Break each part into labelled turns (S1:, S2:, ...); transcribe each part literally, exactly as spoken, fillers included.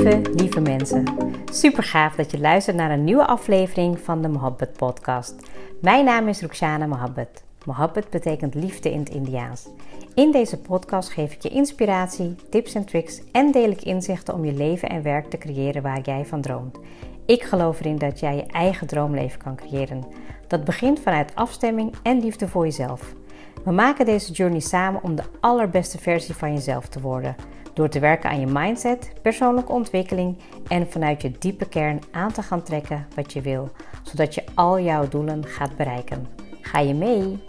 S1: Lieve, lieve mensen. Super gaaf dat je luistert naar een nieuwe aflevering van de Mohabbat podcast. Mijn naam is Rukhsana Mohabbat. Mohabbat betekent liefde in het Indiaans. In deze podcast geef ik je inspiratie, tips en tricks en deel ik inzichten om je leven en werk te creëren waar jij van droomt. Ik geloof erin dat jij je eigen droomleven kan creëren. Dat begint vanuit afstemming en liefde voor jezelf. We maken deze journey samen om de allerbeste versie van jezelf te worden. Door te werken aan je mindset, persoonlijke ontwikkeling en vanuit je diepe kern aan te gaan trekken wat je wil. Zodat je al jouw doelen gaat bereiken. Ga je mee?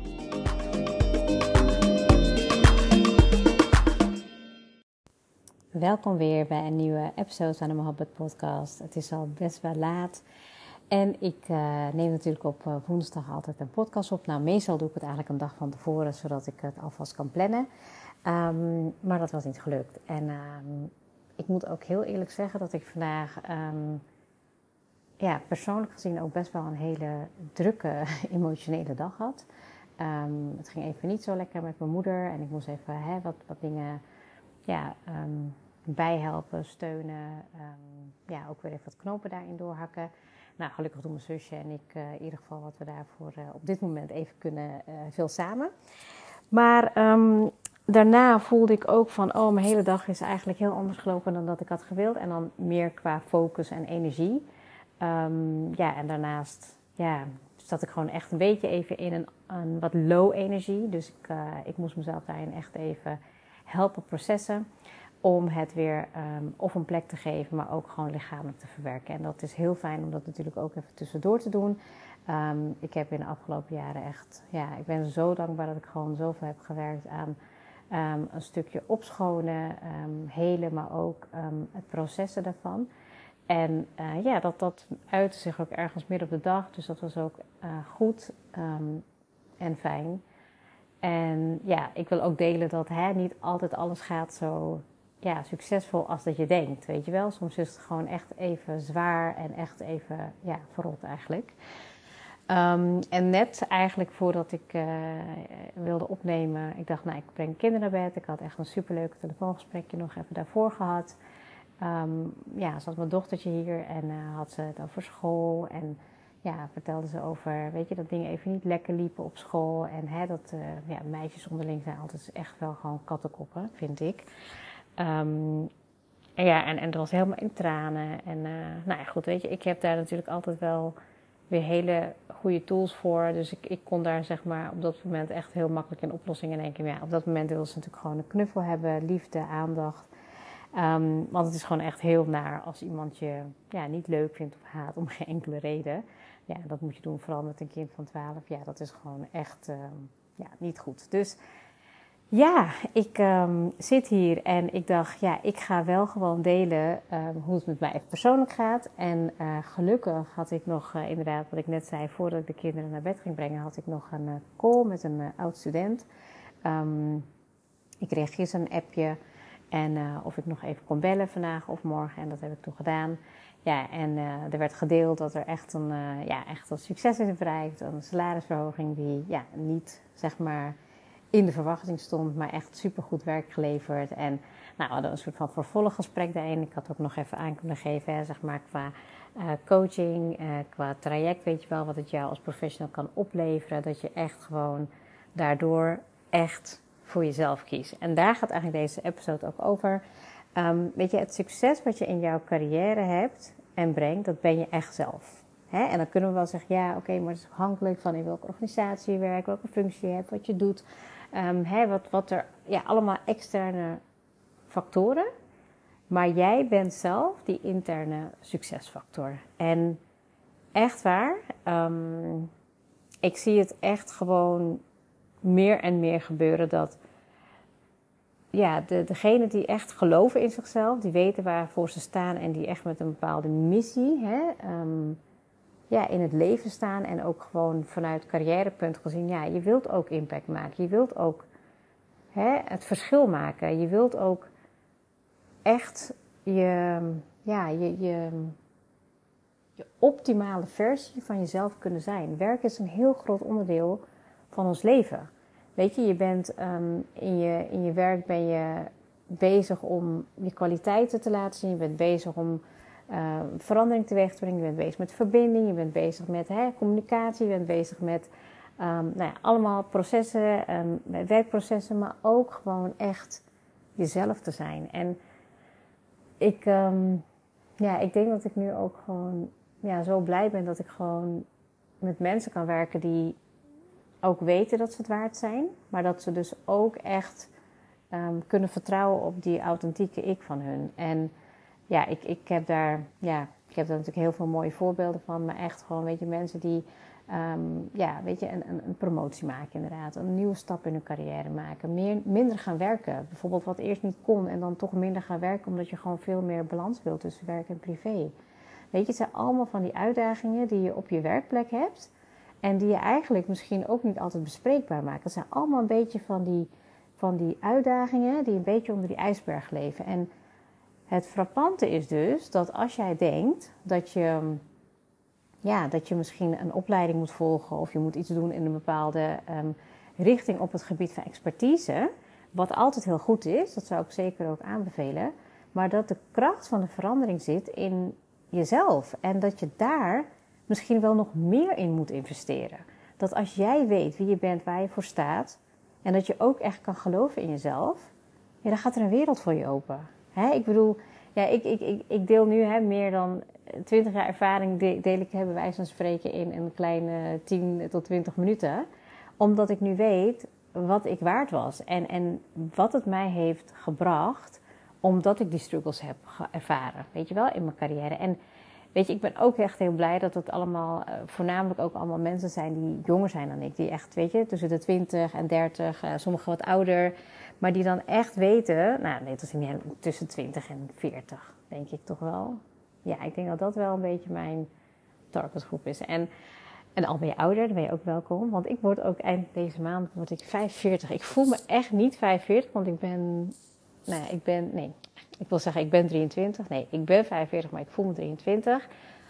S1: Welkom weer bij een nieuwe episode van de Mohabbat podcast. Het is al best wel laat. En ik uh, neem natuurlijk op uh, woensdag altijd een podcast op. Nou, meestal doe ik het eigenlijk een dag van tevoren, zodat ik het alvast kan plannen. Um, maar dat was niet gelukt. En um, ik moet ook heel eerlijk zeggen dat ik vandaag um, ja, persoonlijk gezien ook best wel een hele drukke emotionele dag had. Um, het ging even niet zo lekker met mijn moeder. En ik moest even hè, wat, wat dingen ja, um, bijhelpen, steunen. Um, ja, ook weer even wat knopen daarin doorhakken. Nou, gelukkig doen mijn zusje en ik uh, in ieder geval wat we daarvoor uh, op dit moment even kunnen, uh, veel samen. Maar um, daarna voelde ik ook van, oh, mijn hele dag is eigenlijk heel anders gelopen dan dat ik had gewild. En dan meer qua focus en energie. Um, ja, en daarnaast ja, zat ik gewoon echt een beetje even in een, een wat low energie. Dus ik, uh, ik moest mezelf daarin echt even helpen processen. Om het weer um, of een plek te geven, maar ook gewoon lichamelijk te verwerken. En dat is heel fijn om dat natuurlijk ook even tussendoor te doen. Um, ik heb in de afgelopen jaren echt, ja, ik ben zo dankbaar dat ik gewoon zoveel heb gewerkt aan um, een stukje opschonen, um, helen, maar ook um, het processen daarvan. En uh, ja, dat, dat uitte zich ook ergens midden op de dag, dus dat was ook uh, goed um, en fijn. En ja, ik wil ook delen dat hè, niet altijd alles gaat zo ja, succesvol als dat je denkt, weet je wel. Soms is het gewoon echt even zwaar en echt even ja, verrot eigenlijk. Um, en net eigenlijk voordat ik uh, wilde opnemen, ik dacht nou, ik breng kinderen naar bed. Ik had echt een superleuk telefoongesprekje nog even daarvoor gehad. Um, ja, ze had mijn dochtertje hier en uh, had ze het over school en ja, vertelde ze over, weet je, dat dingen even niet lekker liepen op school. En hè, dat uh, ja, meisjes onderling zijn altijd echt wel gewoon kattenkoppen, vind ik. Um, en ja, en, en dat was helemaal in tranen. En uh, nou ja, goed, weet je, ik heb daar natuurlijk altijd wel weer hele goede tools voor. Dus ik, ik kon daar zeg maar op dat moment echt heel makkelijk in oplossingen denken. Maar ja, op dat moment wilde ze natuurlijk gewoon een knuffel hebben, liefde, aandacht. Um, want het is gewoon echt heel naar als iemand je ja, niet leuk vindt of haat om geen enkele reden. Ja, dat moet je doen, vooral met een kind van twaalf. Ja, dat is gewoon echt um, ja, niet goed. Dus ja, ik um, zit hier en ik dacht, ja, ik ga wel gewoon delen um, hoe het met mij even persoonlijk gaat. En uh, gelukkig had ik nog, uh, inderdaad, wat ik net zei, voordat ik de kinderen naar bed ging brengen, had ik nog een uh, call met een uh, oud student. Um, ik kreeg gisteren een appje en uh, of ik nog even kon bellen vandaag of morgen. En dat heb ik toen gedaan. Ja, en uh, er werd gedeeld dat er echt een, uh, ja, echt een succes is bereikt. Een salarisverhoging die ja, niet, zeg maar, in de verwachting stond, maar echt supergoed werk geleverd. En nou, we hadden een soort van vervolggesprek daarin. Ik had ook nog even aan kunnen geven, hè, zeg maar, qua uh, coaching, uh, qua traject, weet je wel, wat het jou als professional kan opleveren. Dat je echt gewoon daardoor echt voor jezelf kiest. En daar gaat eigenlijk deze episode ook over. Um, weet je, het succes wat je in jouw carrière hebt en brengt, dat ben je echt zelf. Hè? En dan kunnen we wel zeggen, ja, oké, okay, maar het is afhankelijk van in welke organisatie je werkt, welke functie je hebt, wat je doet. Um, hè, wat, wat er, ja, allemaal externe factoren. Maar jij bent zelf die interne succesfactor. En echt waar, um, ik zie het echt gewoon meer en meer gebeuren dat ja, de, degenen die echt geloven in zichzelf, die weten waarvoor ze staan en die echt met een bepaalde missie hè, um, ja, in het leven staan en ook gewoon vanuit carrièrepunt gezien, ja, je wilt ook impact maken. Je wilt ook hè, het verschil maken. Je wilt ook echt je, ja, je, je, je optimale versie van jezelf kunnen zijn. Werk is een heel groot onderdeel van ons leven. Weet je, je bent um, in, je, in je werk ben je bezig om je kwaliteiten te laten zien. Je bent bezig om uh, verandering teweeg te brengen. Je bent bezig met verbinding. Je bent bezig met hè, communicatie. Je bent bezig met um, nou ja, allemaal processen, um, werkprocessen. Maar ook gewoon echt jezelf te zijn. En ik, um, ja, ik denk dat ik nu ook gewoon ja, zo blij ben dat ik gewoon met mensen kan werken die ook weten dat ze het waard zijn. Maar dat ze dus ook echt um, kunnen vertrouwen op die authentieke ik van hun. En ja, ik, ik heb daar ja, ik heb daar natuurlijk heel veel mooie voorbeelden van. Maar echt gewoon, weet je, mensen die um, ja, weet je, een, een, een promotie maken inderdaad. Een nieuwe stap in hun carrière maken. Meer, minder gaan werken. Bijvoorbeeld wat eerst niet kon en dan toch minder gaan werken. Omdat je gewoon veel meer balans wilt tussen werk en privé. Weet je, het zijn allemaal van die uitdagingen die je op je werkplek hebt. En die je eigenlijk misschien ook niet altijd bespreekbaar maakt. Het zijn allemaal een beetje van die, van die uitdagingen die een beetje onder die ijsberg leven. En het frappante is dus dat als jij denkt dat je, ja, dat je misschien een opleiding moet volgen. Of je moet iets doen in een bepaalde um, richting op het gebied van expertise. Wat altijd heel goed is, dat zou ik zeker ook aanbevelen. Maar dat de kracht van de verandering zit in jezelf. En dat je daar misschien wel nog meer in moet investeren. Dat als jij weet wie je bent, waar je voor staat. En dat je ook echt kan geloven in jezelf. Ja, dan gaat er een wereld voor je open. Hè? Ik bedoel, ja, ik, ik, ik, ik deel nu hè, meer dan twintig jaar ervaring. Deel, deel ik, bij wijze van spreken, in een kleine tien tot twintig minuten. Omdat ik nu weet wat ik waard was. En, en wat het mij heeft gebracht. Omdat ik die struggles heb ervaren. Weet je wel, in mijn carrière. En weet je, ik ben ook echt heel blij dat het allemaal, uh, voornamelijk ook allemaal mensen zijn die jonger zijn dan ik. Die echt, weet je, tussen de twintig en dertig, uh, sommigen wat ouder. Maar die dan echt weten, nou nee, dat is niet tussen twintig en veertig, denk ik toch wel. Ja, ik denk dat dat wel een beetje mijn targetgroep is. En, en al ben je ouder, dan ben je ook welkom. Want ik word ook eind deze maand word ik vijfenveertig. Ik voel me echt niet vijfenveertig, want ik ben, nou ja, ik ben, nee... Ik wil zeggen, ik ben drieëntwintig. Nee, ik ben vijfenveertig, maar ik voel me drieëntwintig.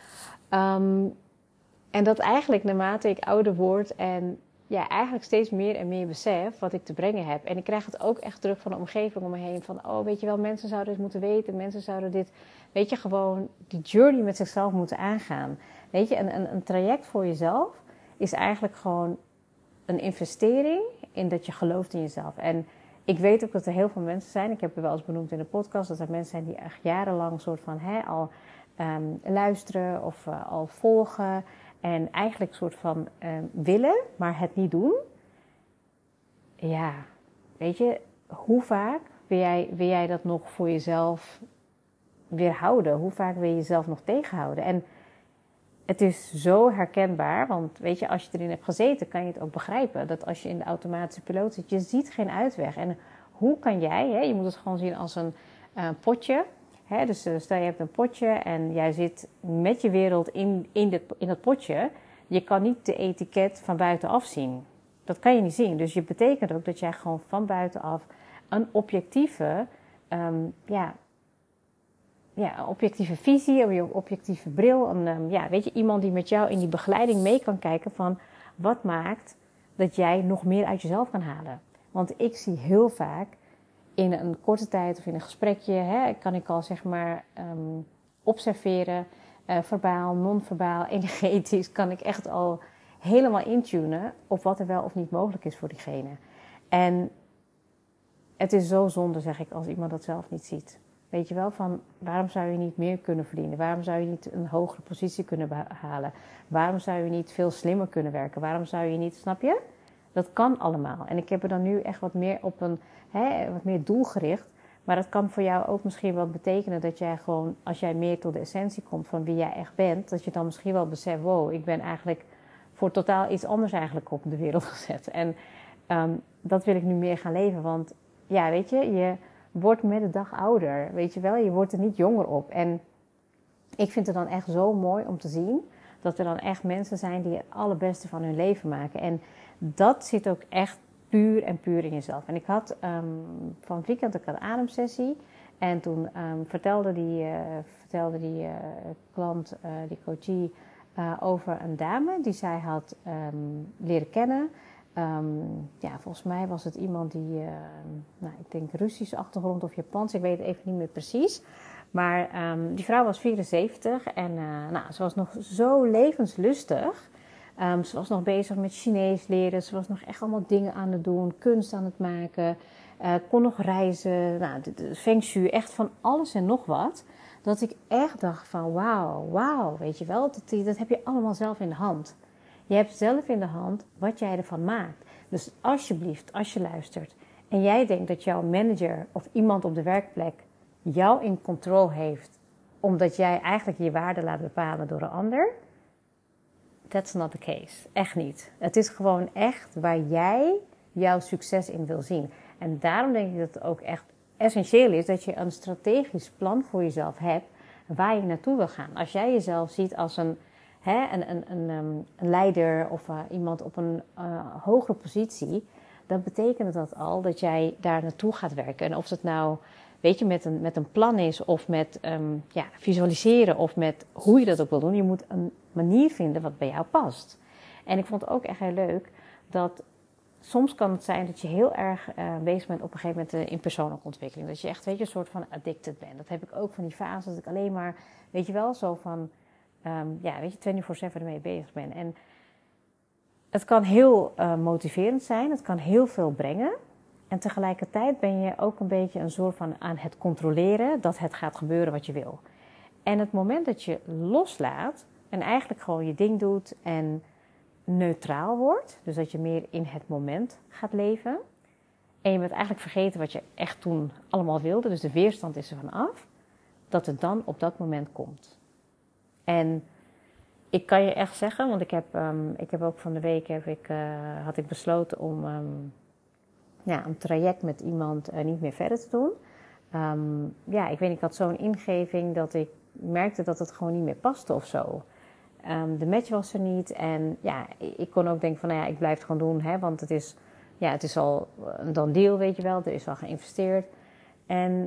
S1: Um, en dat eigenlijk naarmate ik ouder word en ja, eigenlijk steeds meer en meer besef wat ik te brengen heb. En ik krijg het ook echt druk van de omgeving om me heen. Van, oh, weet je wel, mensen zouden dit moeten weten. Mensen zouden dit, weet je, gewoon die journey met zichzelf moeten aangaan. Weet je, een, een, een traject voor jezelf is eigenlijk gewoon een investering in dat je gelooft in jezelf. En ik weet ook dat er heel veel mensen zijn, ik heb er wel eens benoemd in de podcast, dat er mensen zijn die echt jarenlang een soort van hè, al um, luisteren of uh, al volgen. En eigenlijk een soort van um, willen, maar het niet doen. Ja, weet je, hoe vaak wil jij, wil jij dat nog voor jezelf weerhouden? Hoe vaak wil je jezelf nog tegenhouden? En het is zo herkenbaar, want weet je, als je erin hebt gezeten, kan je het ook begrijpen. Dat als je in de automatische piloot zit, je ziet geen uitweg. En hoe kan jij, hè, je moet het gewoon zien als een uh, potje. Hè, dus uh, stel je hebt een potje en jij zit met je wereld in, in, dit, in dat potje. Je kan niet de etiket van buitenaf zien. Dat kan je niet zien. Dus je betekent ook dat jij gewoon van buitenaf een objectieve, um, ja... Ja, een objectieve visie, een objectieve bril. Een, um, ja, weet je, iemand die met jou in die begeleiding mee kan kijken van wat maakt dat jij nog meer uit jezelf kan halen. Want ik zie heel vaak in een korte tijd of in een gesprekje, hè, kan ik al zeg maar um, observeren, uh, verbaal, non-verbaal, energetisch, kan ik echt al helemaal intunen op wat er wel of niet mogelijk is voor diegene. En het is zo zonde, zeg ik, als iemand dat zelf niet ziet. Weet je wel, van waarom zou je niet meer kunnen verdienen? Waarom zou je niet een hogere positie kunnen behalen? Waarom zou je niet veel slimmer kunnen werken? Waarom zou je niet, snap je? Dat kan allemaal. En ik heb er dan nu echt wat meer op een, hè, wat meer doelgericht. Maar dat kan voor jou ook misschien wel betekenen dat jij gewoon, als jij meer tot de essentie komt van wie jij echt bent, dat je dan misschien wel beseft, wow, ik ben eigenlijk voor totaal iets anders eigenlijk op de wereld gezet. En um, dat wil ik nu meer gaan leven, want ja, weet je, je wordt met de dag ouder, weet je wel. Je wordt er niet jonger op. En ik vind het dan echt zo mooi om te zien dat er dan echt mensen zijn die het allerbeste van hun leven maken. En dat zit ook echt puur en puur in jezelf. En ik had um, van het weekend ook een ademsessie. En toen um, vertelde die, uh, vertelde die uh, klant, uh, die coachie, uh, over een dame die zij had um, leren kennen. Um, ja, volgens mij was het iemand die, uh, nou, ik denk Russische achtergrond of Japans, ik weet het even niet meer precies. Maar um, die vrouw was vierenzeventig en uh, nou, ze was nog zo levenslustig. Um, ze was nog bezig met Chinees leren, ze was nog echt allemaal dingen aan het doen, kunst aan het maken. Uh, kon nog reizen, nou, de, de feng shui, echt van alles en nog wat. Dat ik echt dacht van wauw, wauw, weet je wel, dat, dat heb je allemaal zelf in de hand. Je hebt zelf in de hand wat jij ervan maakt. Dus alsjeblieft, als je luistert en jij denkt dat jouw manager of iemand op de werkplek jou in controle heeft, omdat jij eigenlijk je waarde laat bepalen door een ander, that's not the case. Echt niet. Het is gewoon echt waar jij jouw succes in wil zien. En daarom denk ik dat het ook echt essentieel is dat je een strategisch plan voor jezelf hebt waar je naartoe wil gaan. Als jij jezelf ziet als een, hè, een, een, een, een leider of uh, iemand op een uh, hogere positie, dan betekent dat al dat jij daar naartoe gaat werken. En of het nou, weet je, met een, met een plan is of met um, ja, visualiseren of met hoe je dat ook wil doen. Je moet een manier vinden wat bij jou past. En ik vond het ook echt heel leuk dat soms kan het zijn dat je heel erg uh, bezig bent op een gegeven moment uh, in persoonlijke ontwikkeling. Dat je echt, weet je, een soort van addicted bent. Dat heb ik ook van die fase dat ik alleen maar, weet je wel, zo van, um, ja, weet je, vierentwintig zeven ermee bezig ben. En het kan heel uh, motiverend zijn, het kan heel veel brengen. En tegelijkertijd ben je ook een beetje een soort van aan het controleren dat het gaat gebeuren wat je wil. En het moment dat je loslaat en eigenlijk gewoon je ding doet en neutraal wordt, dus dat je meer in het moment gaat leven en je bent eigenlijk vergeten wat je echt toen allemaal wilde, dus de weerstand is er van af, dat het dan op dat moment komt. En ik kan je echt zeggen, want ik heb, um, ik heb ook van de week heb ik, uh, had ik besloten om um, ja, een traject met iemand uh, niet meer verder te doen. Um, ja, ik weet niet, ik had zo'n ingeving dat ik merkte dat het gewoon niet meer paste of zo. Um, de match was er niet en ja, ik kon ook denken van, nou ja, ik blijf het gewoon doen, hè, want het is, ja, het is al een dan deal, weet je wel, er is al geïnvesteerd. En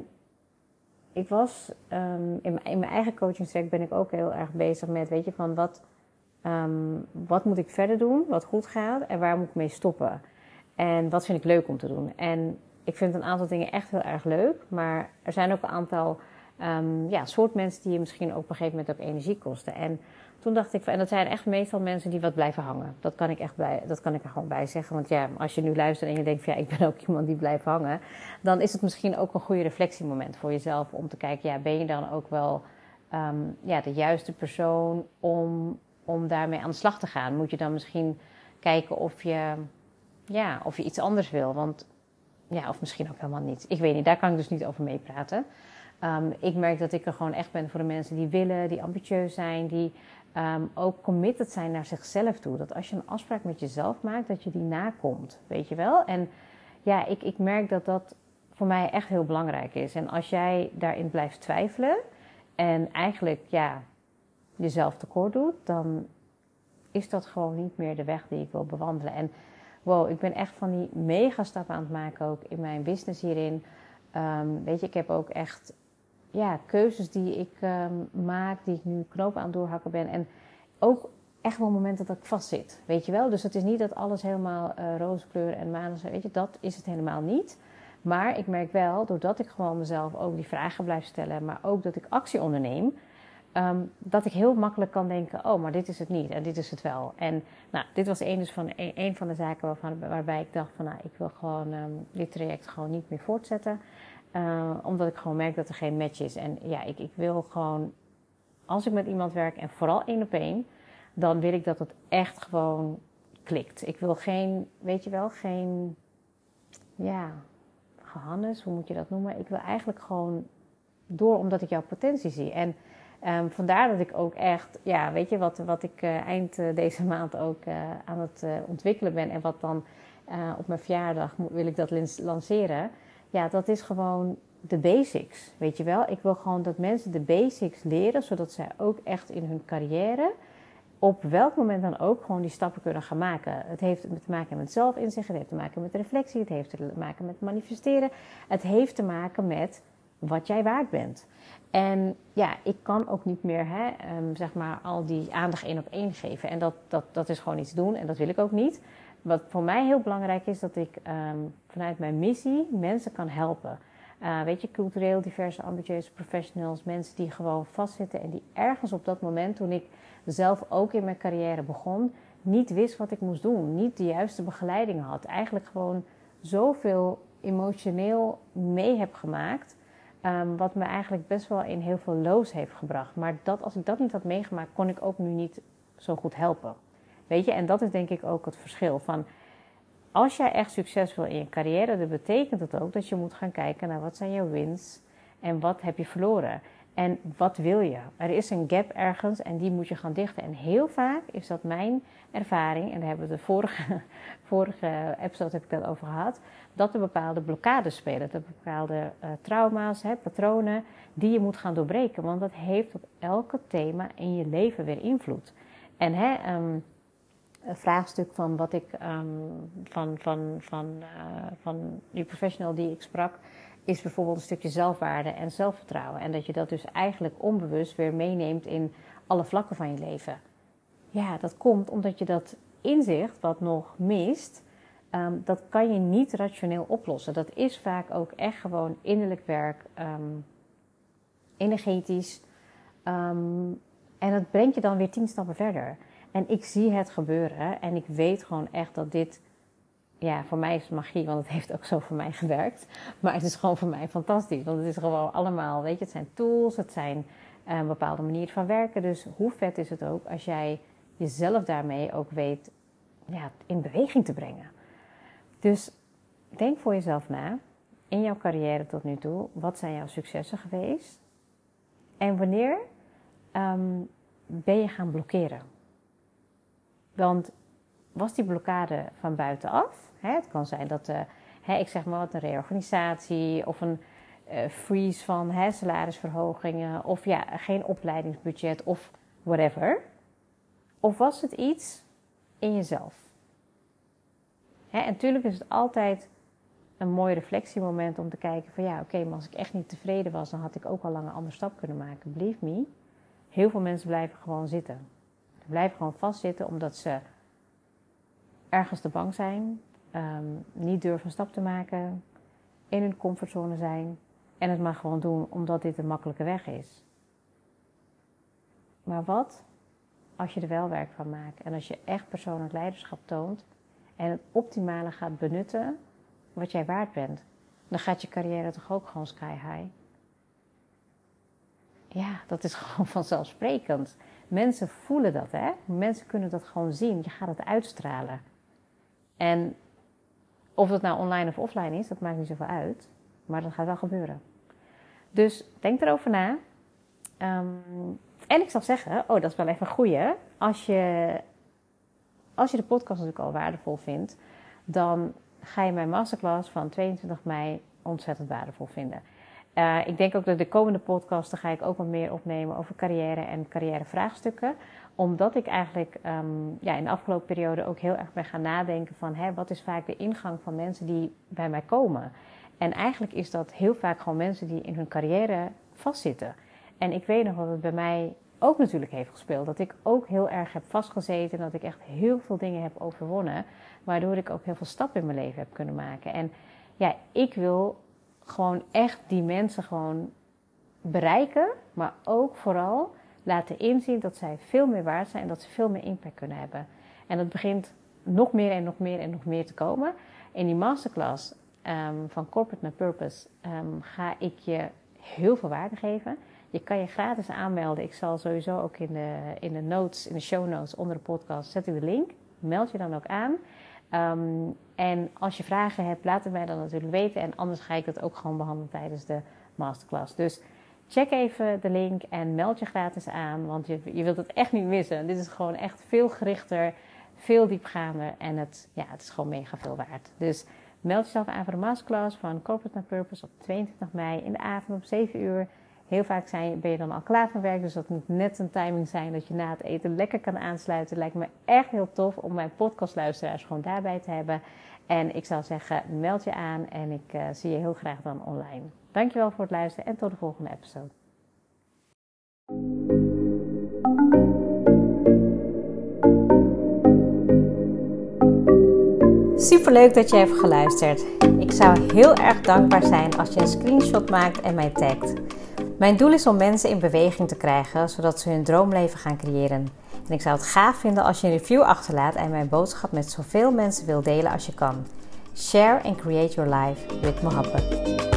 S1: ik was, um, in, in mijn eigen coachingstraject ben ik ook heel erg bezig met, weet je, van wat, um, wat moet ik verder doen, wat goed gaat en waar moet ik mee stoppen? En wat vind ik leuk om te doen? En ik vind een aantal dingen echt heel erg leuk, maar er zijn ook een aantal um, ja, soort mensen die je misschien ook op een gegeven moment ook energie kosten. En toen dacht ik, en dat zijn echt meestal mensen die wat blijven hangen. Dat kan ik echt bij, dat kan ik er gewoon bij zeggen. Want ja, als je nu luistert en je denkt van ja, ik ben ook iemand die blijft hangen, dan is het misschien ook een goede reflectiemoment voor jezelf om te kijken, ja, ben je dan ook wel um, ja, de juiste persoon om, om daarmee aan de slag te gaan? Moet je dan misschien kijken of je, ja, of je iets anders wil? Want ja, of misschien ook helemaal niet. Ik weet niet, daar kan ik dus niet over meepraten. Um, ik merk dat ik er gewoon echt ben voor de mensen die willen, die ambitieus zijn, die um, ook committed zijn naar zichzelf toe. Dat als je een afspraak met jezelf maakt, dat je die nakomt, weet je wel? En ja, ik, ik merk dat dat voor mij echt heel belangrijk is. En als jij daarin blijft twijfelen en eigenlijk, ja, jezelf tekort doet, dan is dat gewoon niet meer de weg die ik wil bewandelen. En wow, ik ben echt van die mega stappen aan het maken ook in mijn business hierin. Um, weet je, ik heb ook echt ja, keuzes die ik um, maak, die ik nu knopen aan het doorhakken ben. En ook echt wel momenten dat ik vastzit, weet je wel. Dus het is niet dat alles helemaal uh, roze kleur en manen zijn, weet je. Dat is het helemaal niet. Maar ik merk wel, doordat ik gewoon mezelf ook die vragen blijf stellen, maar ook dat ik actie onderneem, um, dat ik heel makkelijk kan denken, oh, maar dit is het niet en dit is het wel. En nou, dit was een, dus van, een, een van de zaken waarvan, waarbij ik dacht van, nou, ik wil gewoon um, dit traject gewoon niet meer voortzetten. Uh, omdat ik gewoon merk dat er geen match is. En ja, ik, ik wil gewoon, als ik met iemand werk en vooral één op één, dan wil ik dat het echt gewoon klikt. Ik wil geen, weet je wel, geen, ja, gehannes, hoe moet je dat noemen? Ik wil eigenlijk gewoon door omdat ik jouw potentie zie. En um, vandaar dat ik ook echt, ja, weet je, wat, wat ik uh, eind uh, deze maand ook uh, aan het uh, ontwikkelen ben en wat dan uh, op mijn verjaardag wil ik dat lanceren. Ja, dat is gewoon de basics, weet je wel. Ik wil gewoon dat mensen de basics leren, zodat zij ook echt in hun carrière, op welk moment dan ook, gewoon die stappen kunnen gaan maken. Het heeft te maken met zelfinzicht, het heeft te maken met reflectie, het heeft te maken met manifesteren. Het heeft te maken met wat jij waard bent. En ja, ik kan ook niet meer, hè, um, zeg maar, al die aandacht één op één geven. En dat, dat, dat is gewoon iets doen en dat wil ik ook niet. wat voor mij heel belangrijk is, dat ik um, vanuit mijn missie mensen kan helpen. Uh, weet je, cultureel diverse, ambitieuze professionals, mensen die gewoon vastzitten en die ergens op dat moment, toen ik zelf ook in mijn carrière begon, niet wist wat ik moest doen. Niet de juiste begeleiding had. Eigenlijk gewoon zoveel emotioneel mee heb gemaakt. Um, wat me eigenlijk best wel in heel veel lows heeft gebracht. Maar dat, als ik dat niet had meegemaakt, kon ik ook nu niet zo goed helpen. Weet je, en dat is denk ik ook het verschil. Van, als jij echt succes wil in je carrière, dan betekent het ook dat je moet gaan kijken naar wat zijn jouw wins en wat heb je verloren. En wat wil je? Er is een gap ergens en die moet je gaan dichten. En heel vaak is dat mijn ervaring, en daar hebben we de vorige, vorige episode heb ik dat over gehad, dat er bepaalde blokkades spelen. Dat er bepaalde uh, trauma's, hè, patronen, die je moet gaan doorbreken. Want dat heeft op elke thema in je leven weer invloed. En hè, um, een vraagstuk van wat ik um, van, van, van, uh, van die professional die ik sprak, is bijvoorbeeld een stukje zelfwaarde en zelfvertrouwen. En dat je dat dus eigenlijk onbewust weer meeneemt in alle vlakken van je leven. Ja, dat komt omdat je dat inzicht wat nog mist, um, dat kan je niet rationeel oplossen. Dat is vaak ook echt gewoon innerlijk werk, um, energetisch. Um, en dat brengt je dan weer tien stappen verder. En ik zie het gebeuren en ik weet gewoon echt dat dit, ja, voor mij is het magie, want het heeft ook zo voor mij gewerkt. Maar het is gewoon voor mij fantastisch, want het is gewoon allemaal, weet je, het zijn tools, het zijn een uh, bepaalde manier van werken. Dus hoe vet is het ook als jij jezelf daarmee ook weet, ja, in beweging te brengen. Dus denk voor jezelf na, in jouw carrière tot nu toe, wat zijn jouw successen geweest? En wanneer um, ben je gaan blokkeren? Want was die blokkade van buitenaf? Hè, het kan zijn dat, uh, hè, ik zeg maar wat, een reorganisatie of een uh, freeze van hè, salarisverhogingen of ja, geen opleidingsbudget of whatever. Of was het iets in jezelf? Hè, en natuurlijk is het altijd een mooi reflectiemoment om te kijken van ja, oké, okay, maar als ik echt niet tevreden was, dan had ik ook al lang een andere stap kunnen maken. Believe me, heel veel mensen blijven gewoon zitten. Ze blijven gewoon vastzitten omdat ze ergens te bang zijn, um, niet durven een stap te maken, in hun comfortzone zijn en het maar gewoon doen omdat dit een makkelijke weg is. Maar wat als je er wel werk van maakt en als je echt persoonlijk leiderschap toont en het optimale gaat benutten wat jij waard bent, dan gaat je carrière toch ook gewoon sky high. Ja, dat is gewoon vanzelfsprekend. Mensen voelen dat, hè? Mensen kunnen dat gewoon zien. Je gaat het uitstralen. En of dat nou online of offline is, dat maakt niet zoveel uit. Maar dat gaat wel gebeuren. Dus denk erover na. Um, en ik zal zeggen, oh, dat is wel even een goeie. Als je, als je de podcast natuurlijk al waardevol vindt, dan ga je mijn masterclass van tweeëntwintig mei ontzettend waardevol vinden. Uh, ik denk ook dat de komende podcasten ga ik ook wat meer opnemen over carrière en carrièrevraagstukken. Omdat ik eigenlijk um, ja, in de afgelopen periode ook heel erg ben gaan nadenken van hè, wat is vaak de ingang van mensen die bij mij komen. En eigenlijk is dat heel vaak gewoon mensen die in hun carrière vastzitten. En ik weet nog wat het bij mij ook natuurlijk heeft gespeeld. Dat ik ook heel erg heb vastgezeten en dat ik echt heel veel dingen heb overwonnen. Waardoor ik ook heel veel stappen in mijn leven heb kunnen maken. En ja, ik wil gewoon echt die mensen gewoon bereiken, maar ook vooral laten inzien dat zij veel meer waard zijn en dat ze veel meer impact kunnen hebben. En dat begint nog meer en nog meer en nog meer te komen. In die masterclass um, van Corporate naar Purpose um, ga ik je heel veel waarde geven. Je kan je gratis aanmelden. Ik zal sowieso ook in de, in de notes, in de show notes onder de podcast zet ik de link. Meld je dan ook aan. Um, en als je vragen hebt, laat het mij dan natuurlijk weten. En anders ga ik dat ook gewoon behandelen tijdens de masterclass. Dus check even de link en meld je gratis aan. Want je, je wilt het echt niet missen. Dit is gewoon echt veel gerichter, veel diepgaander. En het, ja, het is gewoon mega veel waard. Dus meld jezelf aan voor de masterclass van Corporate naar Purpose op tweeëntwintig mei in de avond op zeven uur. Heel vaak zijn, ben je dan al klaar van werk, dus dat moet net een timing zijn dat je na het eten lekker kan aansluiten. Lijkt me echt heel tof om mijn podcastluisteraars gewoon daarbij te hebben. En ik zou zeggen, meld je aan en ik uh, zie je heel graag dan online. Dankjewel voor het luisteren en tot de volgende episode. Super leuk dat je hebt geluisterd. Ik zou heel erg dankbaar zijn als je een screenshot maakt en mij tagt. Mijn doel is om mensen in beweging te krijgen, zodat ze hun droomleven gaan creëren. En ik zou het gaaf vinden als je een review achterlaat en mijn boodschap met zoveel mensen wil delen als je kan. Share and create your life with Mohabbat.